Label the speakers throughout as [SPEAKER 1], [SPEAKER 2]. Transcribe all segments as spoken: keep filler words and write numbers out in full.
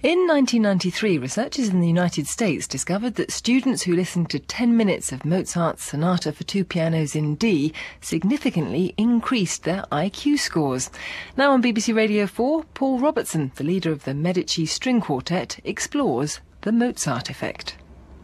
[SPEAKER 1] In nineteen ninety-three, researchers in the United States discovered that students who listened to ten minutes of Mozart's Sonata for Two Pianos in D significantly increased their I Q scores. Now on B B C Radio four, Paul Robertson, the leader of the Medici String Quartet, explores the Mozart effect.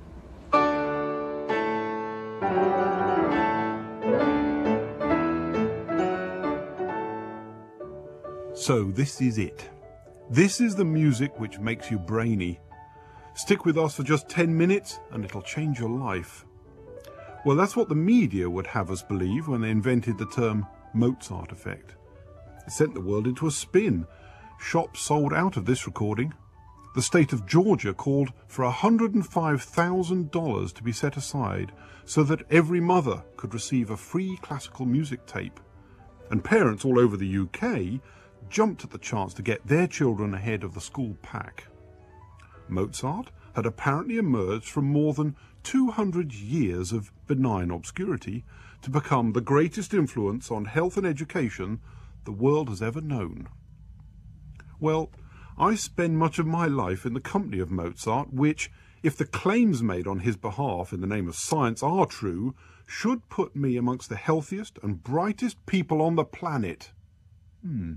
[SPEAKER 2] So this is it. This is the music which makes you brainy. Stick with us for just ten minutes and it'll change your life. Well, that's what the media would have us believe when they invented the term Mozart effect. It sent the world into a spin. Shops sold out of this recording. The state of Georgia called for one hundred five thousand dollars to be set aside so that every mother could receive a free classical music tape. And parents all over the U K jumped at the chance to get their children ahead of the school pack. Mozart had apparently emerged from more than two hundred years of benign obscurity to become the greatest influence on health and education the world has ever known. Well, I spend much of my life in the company of Mozart, which, if the claims made on his behalf in the name of science are true, should put me amongst the healthiest and brightest people on the planet. Hmm.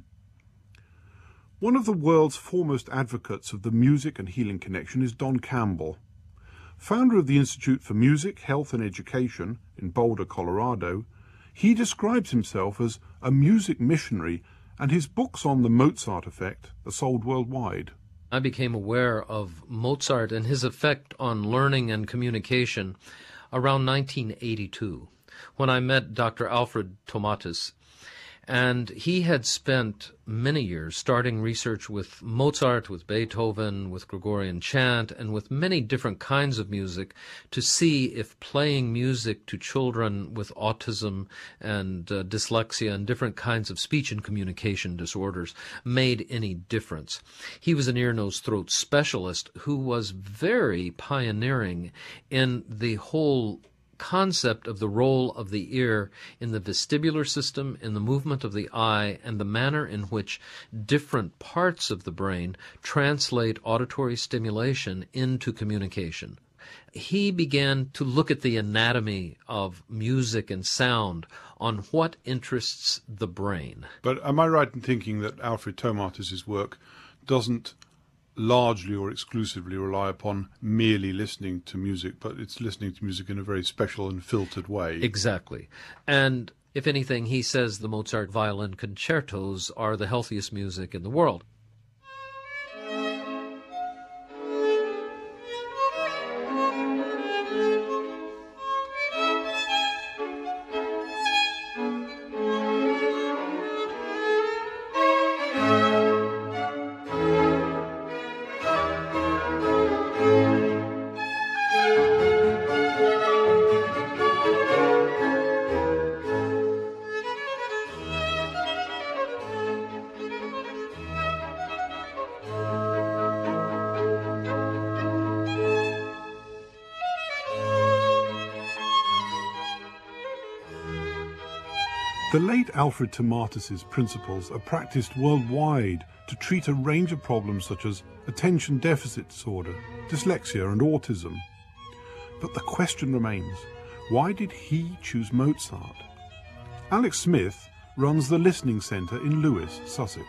[SPEAKER 2] One of the world's foremost advocates of the music and healing connection is Don Campbell. Founder of the Institute for Music, Health and Education in Boulder, Colorado, he describes himself as a music missionary, and his books on the Mozart effect are sold worldwide.
[SPEAKER 3] I became aware of Mozart and his effect on learning and communication around nineteen eighty-two, when I met Doctor Alfred Tomatis. And he had spent many years starting research with Mozart, with Beethoven, with Gregorian chant, and with many different kinds of music to see if playing music to children with autism and uh, dyslexia and different kinds of speech and communication disorders made any difference. He was an ear, nose, throat specialist who was very pioneering in the whole concept of the role of the ear in the vestibular system, in the movement of the eye, and the manner in which different parts of the brain translate auditory stimulation into communication. He began to look at the anatomy of music and sound on what interests the brain.
[SPEAKER 2] But am I right in thinking that Alfred Tomatis' work doesn't largely or exclusively rely upon merely listening to music, but it's listening to music in a very special and filtered way?
[SPEAKER 3] Exactly. And if anything, he says the Mozart violin concertos are the healthiest music in the world.
[SPEAKER 2] The late Alfred Tomatis' principles are practiced worldwide to treat a range of problems such as attention deficit disorder, dyslexia and autism. But the question remains, why did he choose Mozart? Alex Smith runs the Listening Centre in Lewes, Sussex.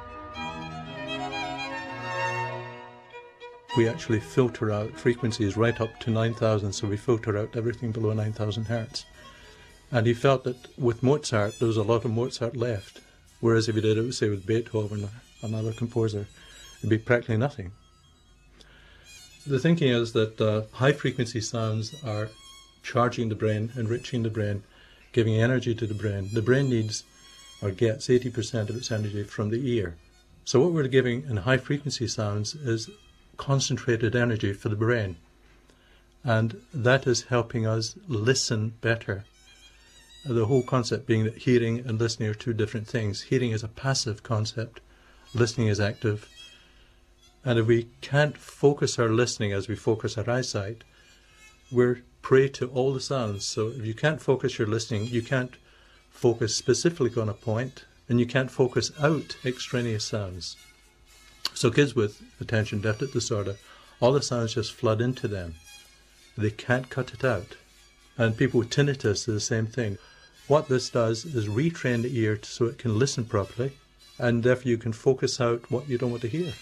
[SPEAKER 4] We actually filter out frequencies right up to nine thousand, so we filter out everything below nine thousand hertz. And he felt that with Mozart, there was a lot of Mozart left, whereas if he did it, say, with Beethoven or another composer, it'd be practically nothing. The thinking is that uh, high-frequency sounds are charging the brain, enriching the brain, giving energy to the brain. The brain needs or gets eighty percent of its energy from the ear. So what we're giving in high-frequency sounds is concentrated energy for the brain. And that is helping us listen better. The whole concept being that hearing and listening are two different things. Hearing is a passive concept, listening is active. And if we can't focus our listening as we focus our eyesight, we're prey to all the sounds. So if you can't focus your listening, you can't focus specifically on a point, and you can't focus out extraneous sounds. So kids with attention deficit disorder, all the sounds just flood into them. They can't cut it out. And people with tinnitus do the same thing. What this does is retrain the ear so it can listen properly, and therefore you can focus out what you don't want to hear.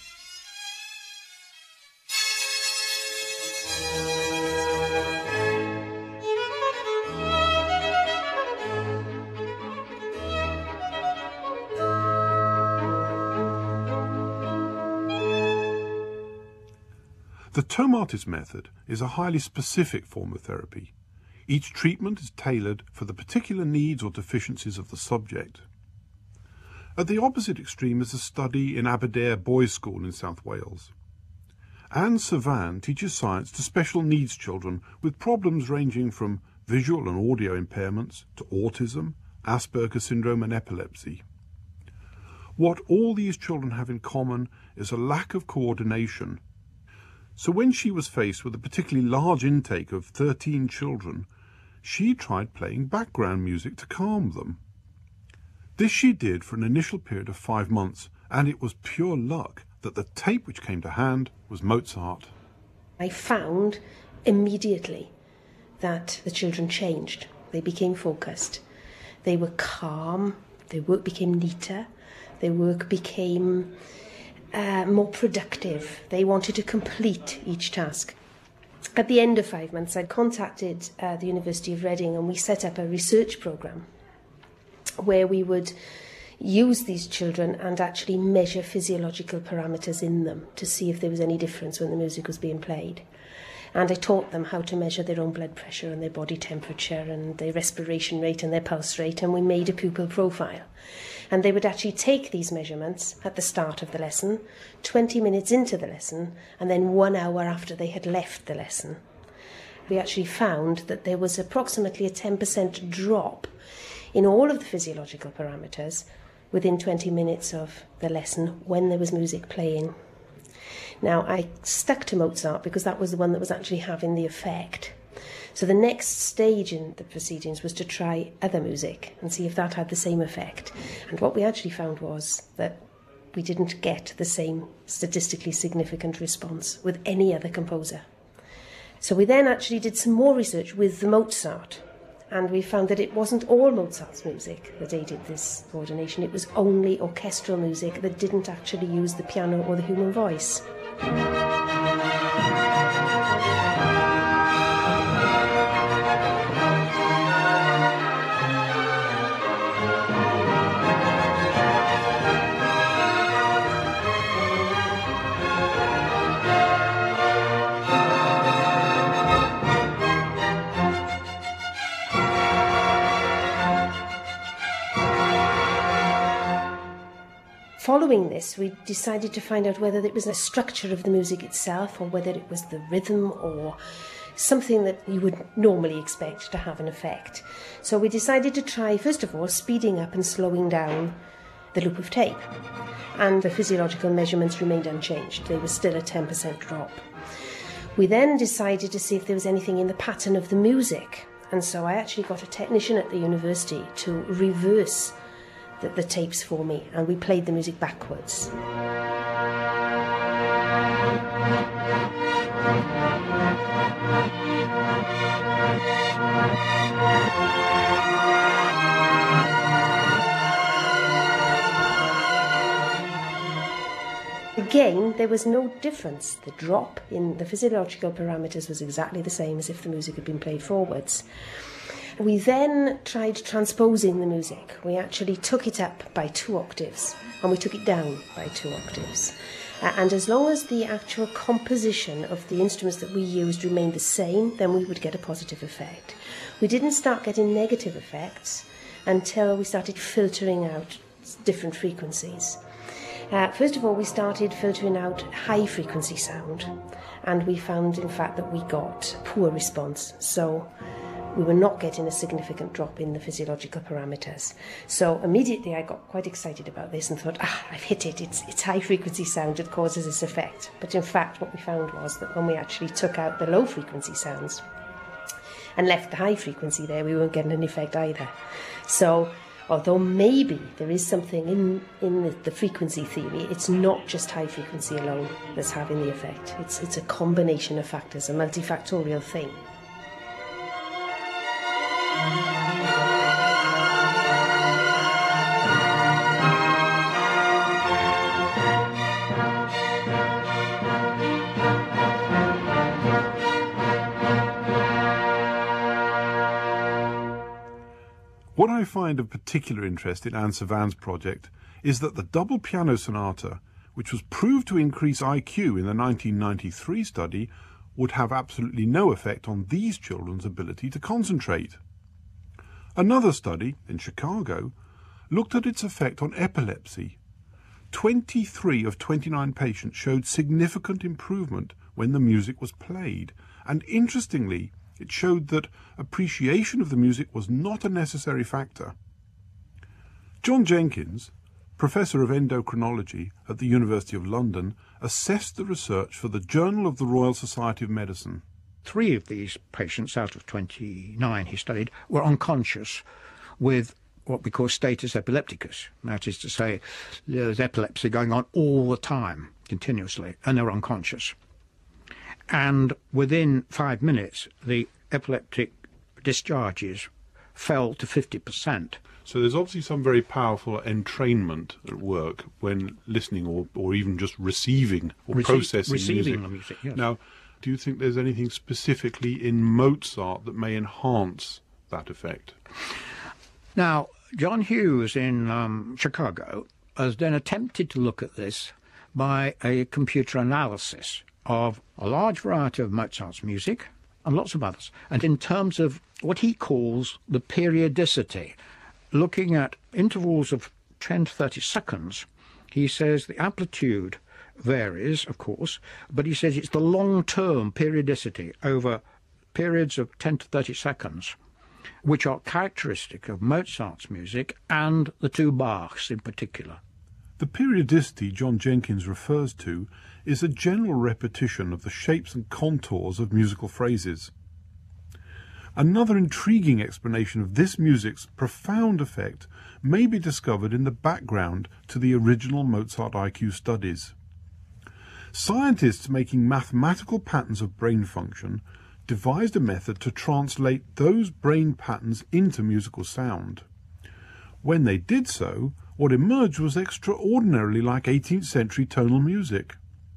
[SPEAKER 2] The Tomatis method is a highly specific form of therapy. Each treatment is tailored for the particular needs or deficiencies of the subject. At the opposite extreme is a study in Aberdare Boys' School in South Wales. Anne Savan teaches science to special needs children with problems ranging from visual and audio impairments to autism, Asperger's syndrome and epilepsy. What all these children have in common is a lack of coordination. So when she was faced with a particularly large intake of thirteen children, she tried playing background music to calm them. This she did for an initial period of five months, and it was pure luck that the tape which came to hand was Mozart.
[SPEAKER 5] I found immediately that the children changed. They became focused. They were calm. Their work became neater. Their work became Uh, more productive. They wanted to complete each task. At the end of five months, I contacted uh, the University of Reading, and we set up a research programme where we would use these children and actually measure physiological parameters in them to see if there was any difference when the music was being played. And I taught them how to measure their own blood pressure and their body temperature and their respiration rate and their pulse rate, and we made a pupil profile. And they would actually take these measurements at the start of the lesson, twenty minutes into the lesson, and then one hour after they had left the lesson. We actually found that there was approximately a ten percent drop in all of the physiological parameters within twenty minutes of the lesson when there was music playing. Now, I stuck to Mozart because that was the one that was actually having the effect. So the next stage in the proceedings was to try other music and see if that had the same effect. And what we actually found was that we didn't get the same statistically significant response with any other composer. So we then actually did some more research with the Mozart, and we found that it wasn't all Mozart's music that aided this coordination. It was only orchestral music that didn't actually use the piano or the human voice. Following this, we decided to find out whether it was the structure of the music itself or whether it was the rhythm or something that you would normally expect to have an effect. So we decided to try, first of all, speeding up and slowing down the loop of tape. And the physiological measurements remained unchanged. They were still a ten percent drop. We then decided to see if there was anything in the pattern of the music. And so I actually got a technician at the university to reverse The, the tapes for me, and we played the music backwards. Again, there was no difference. The drop in the physiological parameters was exactly the same as if the music had been played forwards. We then tried transposing the music. We actually took it up by two octaves and we took it down by two octaves. Uh, and as long as the actual composition of the instruments that we used remained the same, then we would get a positive effect. We didn't start getting negative effects until we started filtering out different frequencies. Uh, first of all, we started filtering out high frequency sound, and we found, in fact, that we got poor response. So we were not getting a significant drop in the physiological parameters. So immediately I got quite excited about this and thought, ah, I've hit it. It's, it's high frequency sound that causes this effect. But in fact, what we found was that when we actually took out the low frequency sounds and left the high frequency there, we weren't getting an effect either. So Although maybe there is something in, in the, the frequency theory, it's not just high frequency alone that's having the effect. It's, it's a combination of factors, a multifactorial thing.
[SPEAKER 2] What I find of particular interest in Anne Savan's project is that the double piano sonata, which was proved to increase I Q in the nineteen ninety-three study, would have absolutely no effect on these children's ability to concentrate. Another study, in Chicago, looked at its effect on epilepsy. twenty-three of twenty-nine patients showed significant improvement when the music was played, and interestingly, it showed that appreciation of the music was not a necessary factor. John Jenkins, Professor of Endocrinology at the University of London, assessed the research for the Journal of the Royal Society of Medicine.
[SPEAKER 6] Three of these patients out of twenty-nine he studied were unconscious with what we call status epilepticus. That is to say, there's epilepsy going on all the time, continuously, and they're unconscious. And within five minutes, the epileptic discharges fell to fifty percent.
[SPEAKER 2] So there's obviously some very powerful entrainment at work when listening or, or even just receiving or
[SPEAKER 6] Rece-
[SPEAKER 2] processing
[SPEAKER 6] receiving
[SPEAKER 2] music.
[SPEAKER 6] the music, yes.
[SPEAKER 2] Now, do you think there's anything specifically in Mozart that may enhance that effect?
[SPEAKER 6] Now, John Hughes in um, Chicago has then attempted to look at this by a computer analysis of a large variety of Mozart's music and lots of others, and in terms of what he calls the periodicity, looking at intervals of ten to thirty seconds, he says the amplitude varies, of course, but he says it's the long-term periodicity over periods of ten to thirty seconds, which are characteristic of Mozart's music and the two Bachs in particular.
[SPEAKER 2] The periodicity John Jenkins refers to is a general repetition of the shapes and contours of musical phrases. Another intriguing explanation of this music's profound effect may be discovered in the background to the original Mozart I Q studies. Scientists making mathematical patterns of brain function devised a method to translate those brain patterns into musical sound. When they did so, what emerged was extraordinarily like eighteenth century tonal music.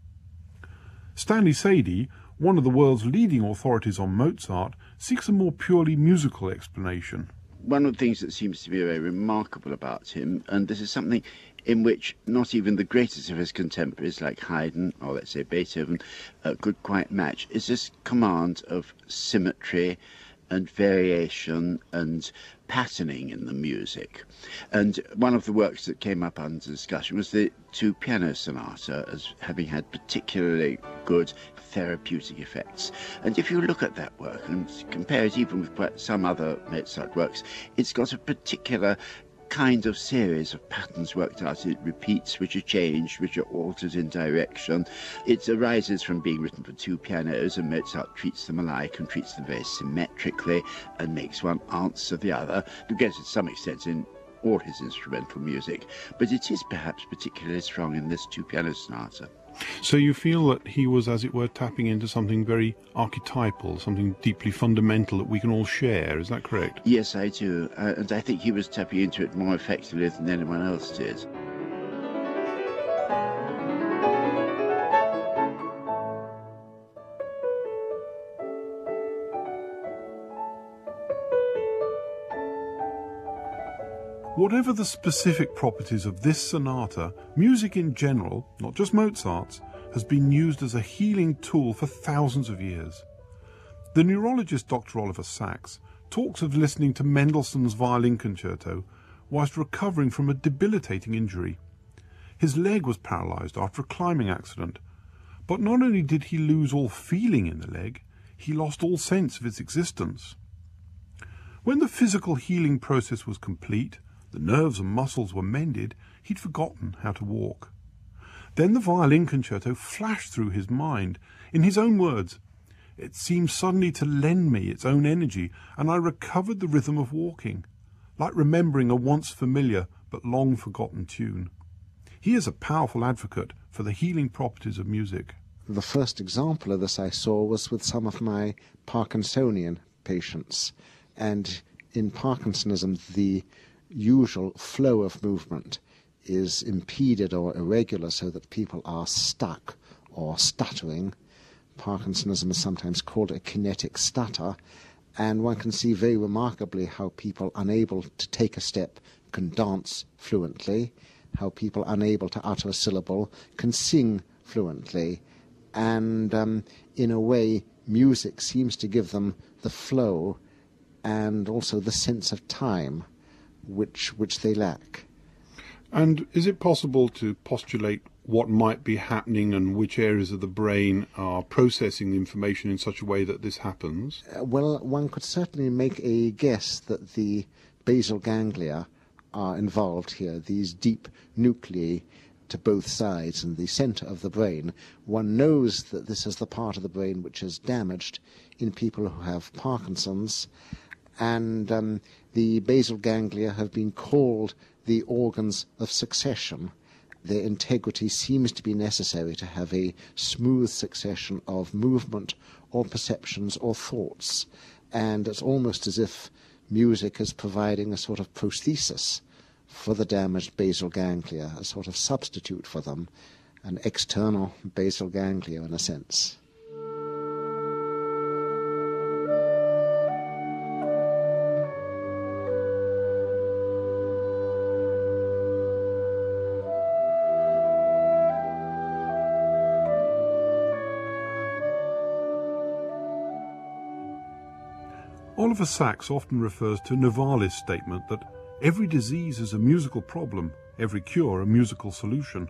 [SPEAKER 2] Stanley Sadie, one of the world's leading authorities on Mozart, seeks a more purely musical explanation.
[SPEAKER 7] One of the things that seems to be very remarkable about him, and this is something in which not even the greatest of his contemporaries, like Haydn or let's say Beethoven, uh, could quite match, is this command of symmetry and variation and patterning in the music. And one of the works that came up under discussion was the two piano sonata as having had particularly good therapeutic effects. And if you look at that work and compare it even with some other Mozart works, it's got a particular kind of series of patterns worked out. It repeats, which are changed, which are altered in direction. It arises from being written for two pianos, and Mozart treats them alike and treats them very symmetrically and makes one answer the other. You get it to some extent in all his instrumental music, but it is perhaps particularly strong in this two piano sonata.
[SPEAKER 2] So you feel that he was, as it were, tapping into something very archetypal, something deeply fundamental that we can all share, is that correct?
[SPEAKER 7] Yes, I do, uh, and I think he was tapping into it more effectively than anyone else did.
[SPEAKER 2] Whatever the specific properties of this sonata, music in general, not just Mozart's, has been used as a healing tool for thousands of years. The neurologist Doctor Oliver Sacks talks of listening to Mendelssohn's Violin Concerto whilst recovering from a debilitating injury. His leg was paralysed after a climbing accident, but not only did he lose all feeling in the leg, he lost all sense of its existence. When the physical healing process was complete, the nerves and muscles were mended, he'd forgotten how to walk. Then the Violin Concerto flashed through his mind. In his own words, "It seemed suddenly to lend me its own energy, and I recovered the rhythm of walking, like remembering a once familiar but long forgotten tune. He is a powerful advocate for the healing properties of music.
[SPEAKER 8] The first example of this I saw was with some of my Parkinsonian patients. And in Parkinsonism, the usual flow of movement is impeded or irregular so that people are stuck or stuttering. Parkinsonism is sometimes called a kinetic stutter, and one can see very remarkably how people unable to take a step can dance fluently, how people unable to utter a syllable can sing fluently, and um, in a way music seems to give them the flow and also the sense of time which which they lack.
[SPEAKER 2] And is it possible to postulate what might be happening and which areas of the brain are processing the information in such a way that this happens?
[SPEAKER 8] Uh, well, one could certainly make a guess that the basal ganglia are involved here, these deep nuclei to both sides in the center of the brain. One knows that this is the part of the brain which is damaged in people who have Parkinson's, and um, the basal ganglia have been called the organs of succession. Their integrity seems to be necessary to have a smooth succession of movement or perceptions or thoughts, and it's almost as if music is providing a sort of prosthesis for the damaged basal ganglia, a sort of substitute for them, an external basal ganglia in a sense.
[SPEAKER 2] Oliver Sacks often refers to Novalis' statement that every disease is a musical problem, every cure a musical solution.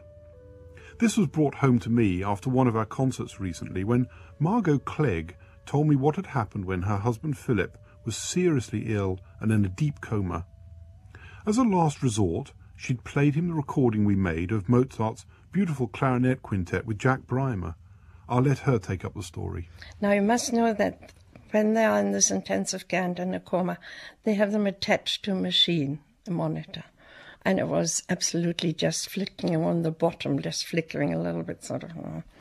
[SPEAKER 2] This was brought home to me after one of our concerts recently when Margot Clegg told me what had happened when her husband Philip was seriously ill and in a deep coma. As a last resort, she'd played him the recording we made of Mozart's beautiful clarinet quintet with Jack Brymer. I'll let her take up the story.
[SPEAKER 9] Now you must know that when they are in this intensive care and in a coma, they have them attached to a machine, a monitor. And it was absolutely just flickering on the bottom, just flickering a little bit, sort of,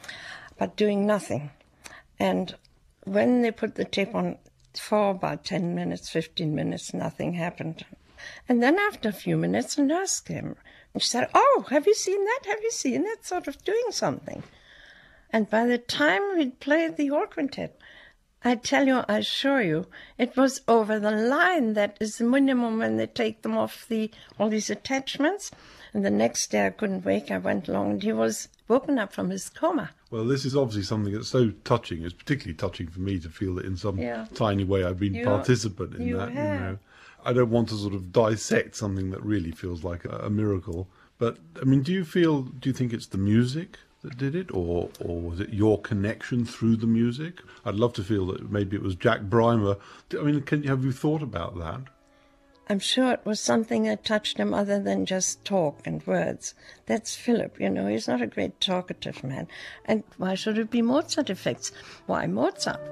[SPEAKER 9] but doing nothing. And when they put the tape on for about ten minutes, fifteen minutes, nothing happened. And then after a few minutes, a nurse came. And she said, "Oh, have you seen that? Have you seen that?" Sort of doing something. And by the time we'd played the whole quintet, I tell you, I assure you, it was over the line. That is the minimum when they take them off the all these attachments. And the next day I couldn't wake. I went along and he was woken up from his coma.
[SPEAKER 2] Well, this is obviously something that's so touching. It's particularly touching for me to feel that in some
[SPEAKER 9] Yeah.
[SPEAKER 2] tiny way I've been
[SPEAKER 9] You-
[SPEAKER 2] participant in
[SPEAKER 9] you
[SPEAKER 2] that.
[SPEAKER 9] have.
[SPEAKER 2] You know, I don't want to sort of dissect something that really feels like a, a miracle. But I mean, do you feel? Do you think it's the music that did it, or or was it your connection through the music? I'd love to feel that maybe it was Jack Brymer. I mean, can, have you thought about that?
[SPEAKER 9] I'm sure it was something that touched him other than just talk and words. That's Philip, you know, he's not a great talkative man. And why should it be Mozart effects? Why Mozart?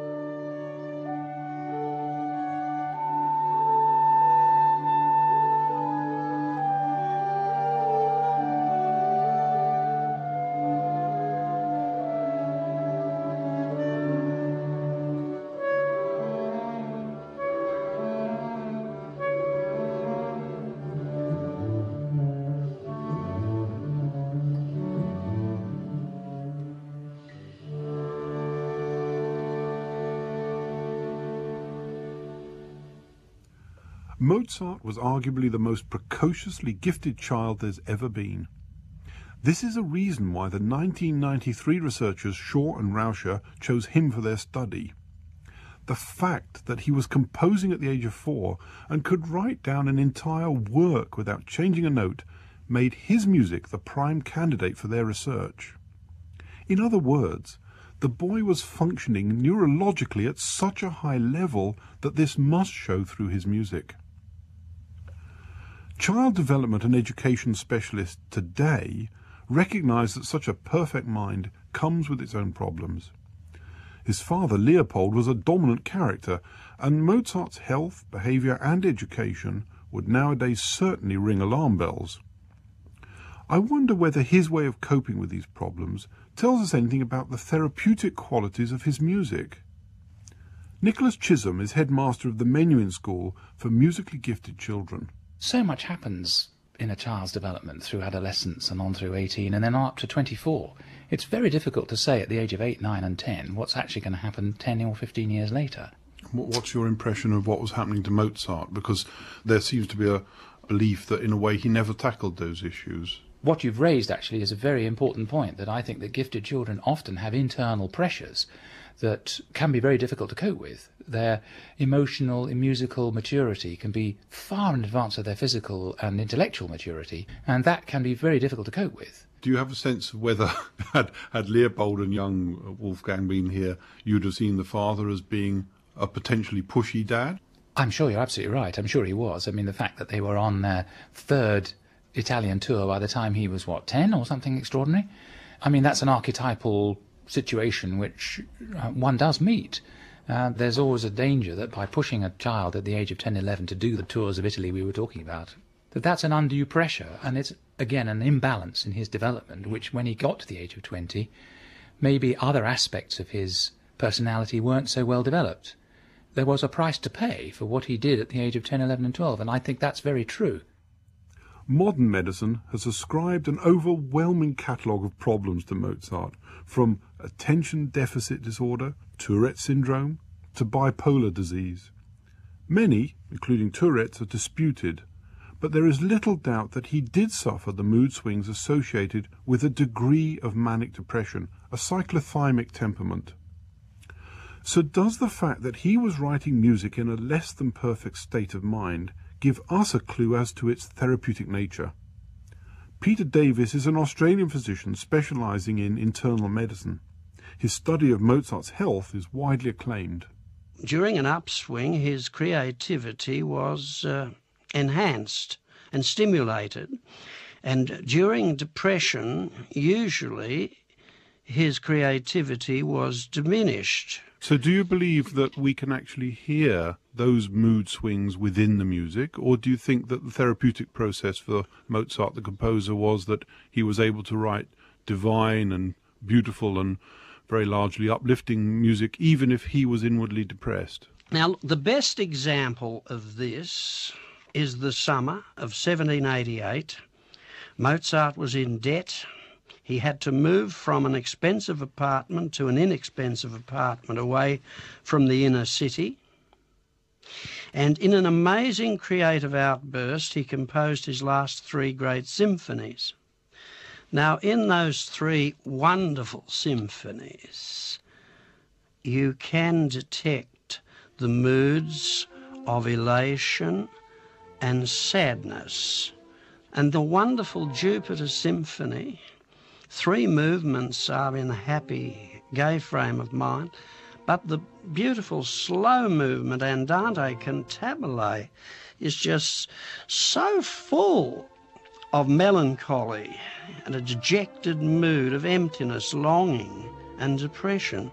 [SPEAKER 2] Mozart was arguably the most precociously gifted child there's ever been. This is a reason why the nineteen ninety-three researchers Shaw and Rauscher chose him for their study. The fact that he was composing at the age of four and could write down an entire work without changing a note made his music the prime candidate for their research. In other words, the boy was functioning neurologically at such a high level that this must show through his music. Child development and education specialists today recognize that such a perfect mind comes with its own problems. His father, Leopold, was a dominant character, and Mozart's health, behavior, and education would nowadays certainly ring alarm bells. I wonder whether his way of coping with these problems tells us anything about the therapeutic qualities of his music. Nicholas Chisholm is headmaster of the Menuhin School for Musically Gifted Children.
[SPEAKER 10] So much happens in a child's development through adolescence and on through eighteen and then on up to twenty-four. It's very difficult to say at the age of eight, nine and ten what's actually going to happen ten or fifteen years later.
[SPEAKER 2] What's your impression of what was happening to Mozart? Because there seems to be a belief that in a way he never tackled those issues.
[SPEAKER 10] What you've raised actually is a very important point, that I think that gifted children often have internal pressures that can be very difficult to cope with. Their emotional and musical maturity can be far in advance of their physical and intellectual maturity, and that can be very difficult to cope with.
[SPEAKER 2] Do you have a sense of whether, had, had Leopold and young Wolfgang been here, you'd have seen the father as being a potentially pushy dad?
[SPEAKER 10] I'm sure you're absolutely right. I'm sure he was. I mean, the fact that they were on their third Italian tour by the time he was, what, ten or something extraordinary? I mean, that's an archetypal situation which uh, one does meet. Uh, there's always a danger that by pushing a child at the age of ten, eleven to do the tours of Italy we were talking about, that that's an undue pressure, and it's, again, an imbalance in his development, which when he got to the age of twenty, maybe other aspects of his personality weren't so well developed. There was a price to pay for what he did at the age of ten, eleven and twelve, and I think that's very true.
[SPEAKER 2] Modern medicine has ascribed an overwhelming catalogue of problems to Mozart, from attention deficit disorder, Tourette syndrome, to bipolar disease. Many, including Tourette's, are disputed, but there is little doubt that he did suffer the mood swings associated with a degree of manic depression, a cyclothymic temperament. So does the fact that he was writing music in a less than perfect state of mind give us a clue as to its therapeutic nature? Peter Davis is an Australian physician specialising in internal medicine. His study of Mozart's health is widely acclaimed.
[SPEAKER 11] During an upswing, his creativity was uh, enhanced and stimulated. And during depression, usually his creativity was diminished.
[SPEAKER 2] So do you believe that we can actually hear those mood swings within the music, or do you think that the therapeutic process for Mozart, the composer, was that he was able to write divine and beautiful and very largely uplifting music, even if he was inwardly depressed?
[SPEAKER 11] Now, the best example of this is the summer of seventeen eighty-eight. Mozart was in debt. He had to move from an expensive apartment to an inexpensive apartment away from the inner city. And in an amazing creative outburst, he composed his last three great symphonies. Now, in those three wonderful symphonies, you can detect the moods of elation and sadness. And the wonderful Jupiter Symphony, three movements are in a happy, gay frame of mind, but the beautiful slow movement, Andante Cantabile, is just so full of melancholy and a dejected mood of emptiness, longing and depression.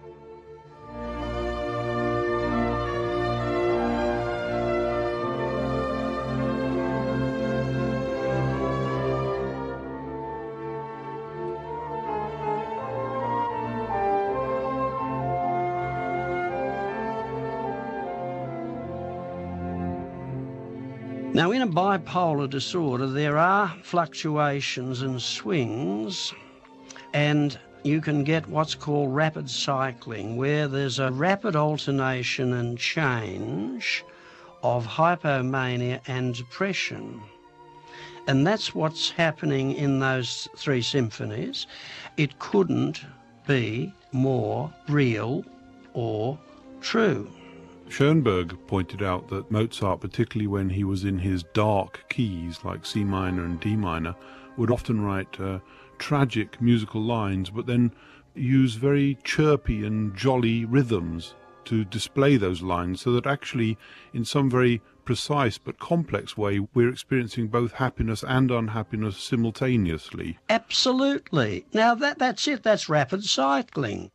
[SPEAKER 11] Now, in a bipolar disorder, there are fluctuations and swings, and you can get what's called rapid cycling, where there's a rapid alternation and change of hypomania and depression. And that's what's happening in those three symphonies. It couldn't be more real or true.
[SPEAKER 2] Schoenberg pointed out that Mozart, particularly when he was in his dark keys like C minor and D minor, would often write uh, tragic musical lines, but then use very chirpy and jolly rhythms to display those lines, so that actually, in some very precise but complex way, we're experiencing both happiness and unhappiness simultaneously.
[SPEAKER 11] Absolutely. Now, that, that's it. That's rapid cycling.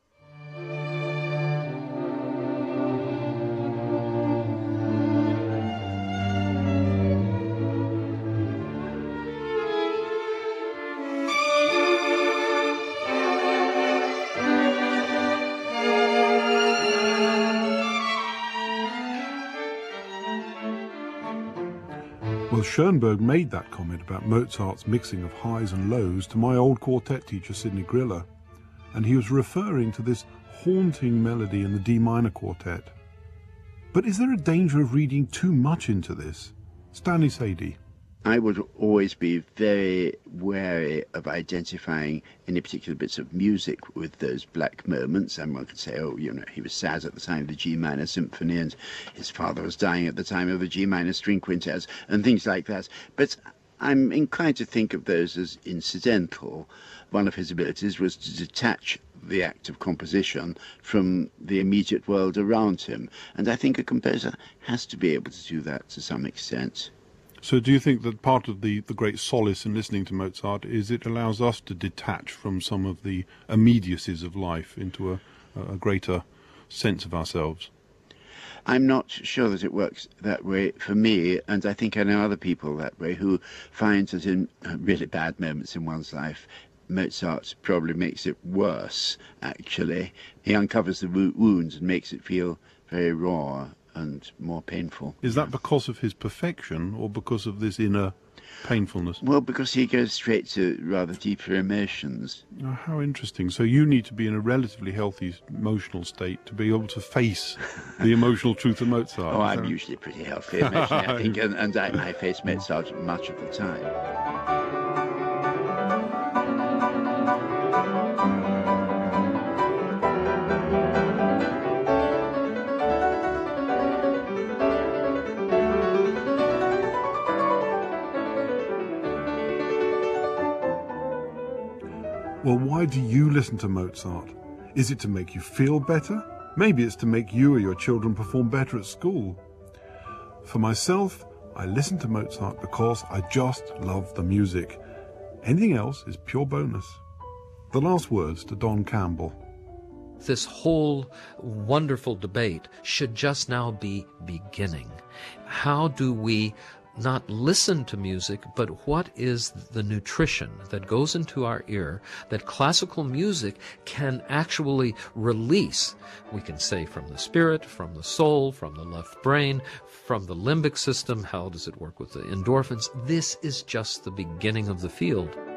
[SPEAKER 2] Well, Schoenberg made that comment about Mozart's mixing of highs and lows to my old quartet teacher, Sidney Griller, and he was referring to this haunting melody in the D minor quartet. But is there a danger of reading too much into this? Stanley Sadie.
[SPEAKER 7] I would always be very wary of identifying any particular bits of music with those black moments. And one could say, oh, you know, he was sad at the time of the G minor symphony, and his father was dying at the time of the G minor string quintets, and things like that. But I'm inclined to think of those as incidental. One of his abilities was to detach the act of composition from the immediate world around him. And I think a composer has to be able to do that to some extent.
[SPEAKER 2] So do you think that part of the, the great solace in listening to Mozart is it allows us to detach from some of the immediacies of life into a, a greater sense of ourselves?
[SPEAKER 7] I'm not sure that it works that way for me, and I think I know other people that way who find that in really bad moments in one's life, Mozart probably makes it worse, actually. He uncovers the wo- wounds and makes it feel very raw and more painful.
[SPEAKER 2] Is that because of his perfection or because of this inner painfulness?
[SPEAKER 7] Well, because he goes straight to rather deeper emotions.
[SPEAKER 2] Oh, how interesting. So you need to be in a relatively healthy emotional state to be able to face the emotional truth of Mozart.
[SPEAKER 7] Oh, I'm usually pretty healthy emotionally, I think, and, and I, I face Mozart much of the time.
[SPEAKER 2] Well, why do you listen to Mozart? Is it to make you feel better? Maybe it's to make you or your children perform better at school. For myself, I listen to Mozart because I just love the music. Anything else is pure bonus. The last words to Don Campbell.
[SPEAKER 3] This whole wonderful debate should just now be beginning. How do we not listen to music, but what is the nutrition that goes into our ear that classical music can actually release? We can say from the spirit, from the soul, from the left brain, from the limbic system. How does it work with the endorphins? This is just the beginning of the field.